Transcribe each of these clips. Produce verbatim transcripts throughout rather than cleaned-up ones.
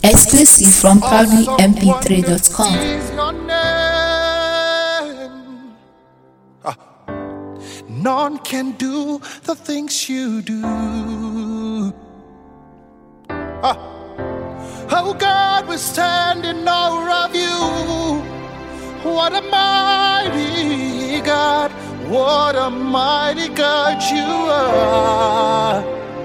Exclusive from proudly m p three dot com. None can do the things you do. Ah. Oh God, we stand in awe of you. What a mighty God, what a mighty God you are.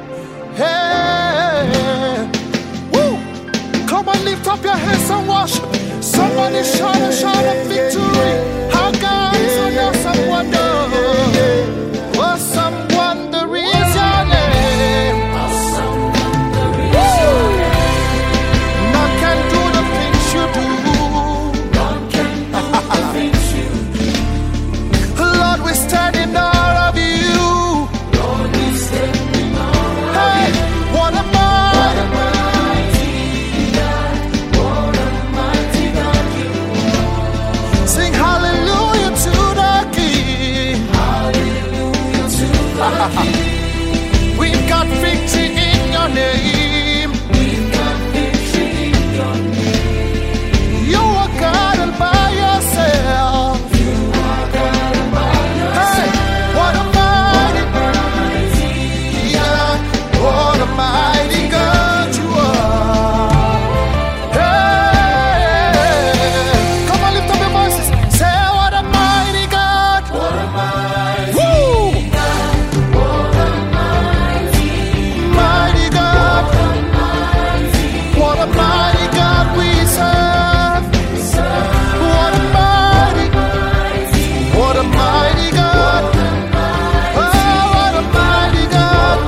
Hey, woo! Come on, lift up your hands and worship. Somebody shout a shout of victory. How God is an awesome wonder. Awesome wonder is your name. Awesome wonder is your name. None can do the things you do. None can do the things you do. Lord, we stand in awe of you. Lord, we stand in awe of you. What a mighty God. What a mighty God you are. Sing hallelujah to the King. Hallelujah to the King. We've got victory in your name. We've got victory in your name. You are God all by yourself. You are God all by yourself. Hey, what a mighty, mighty God. What a mighty God you are. Hey, come on, lift up your voices. Say, what a mighty God. What a mighty Woo! God. What a mighty, mighty God. What a mighty God we serve. What a mighty, what a mighty God. Oh, what a mighty God.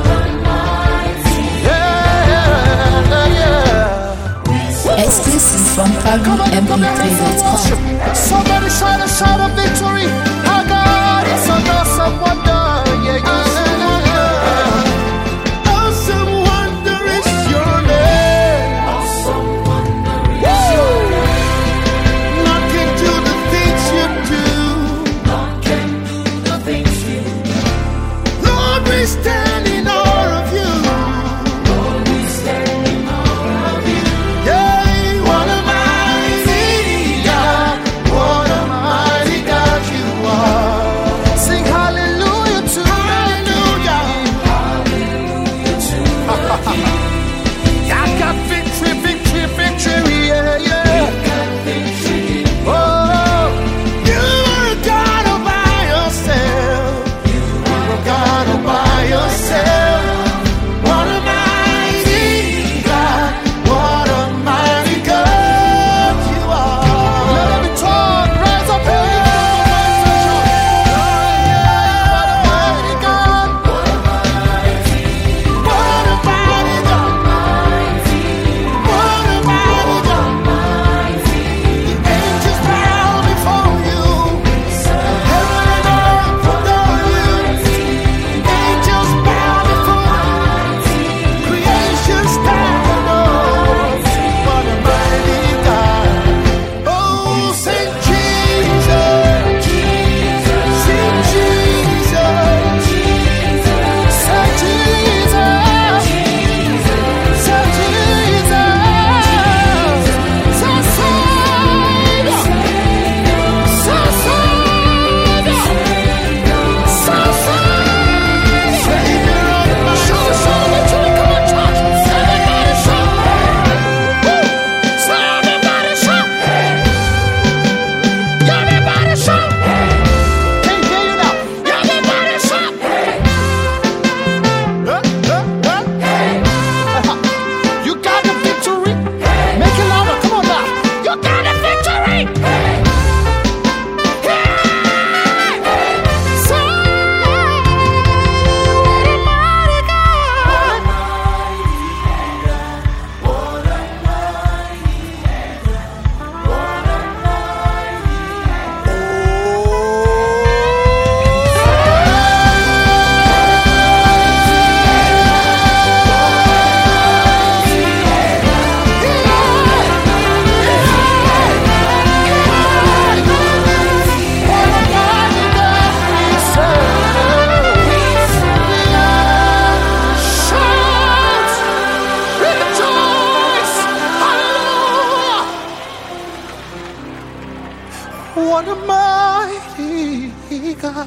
Yeah, yeah. Exclusive from Come proudly on, m lift p up your three hands and dot worship. com. Somebody shout a shout of victory. Our God is an awesome wonder. Yeah, yeah, yeah. Awesome wonder is your name. Awesome wonder is your name. None can do the things you do. None can do the things you do. Lord, we stand in awe of you. Lord, we stand in awe of you. Yeah, what a mighty God. What a mighty God you What a mighty God.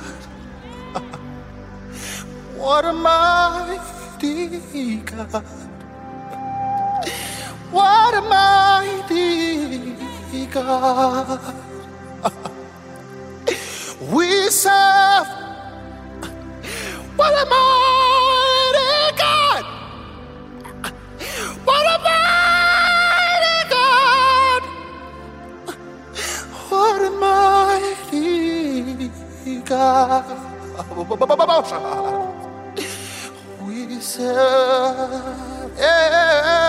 What a mighty God. What a mighty God. We serve. What a mighty God. What a mighty God. What a mighty God. We serve. Yeah.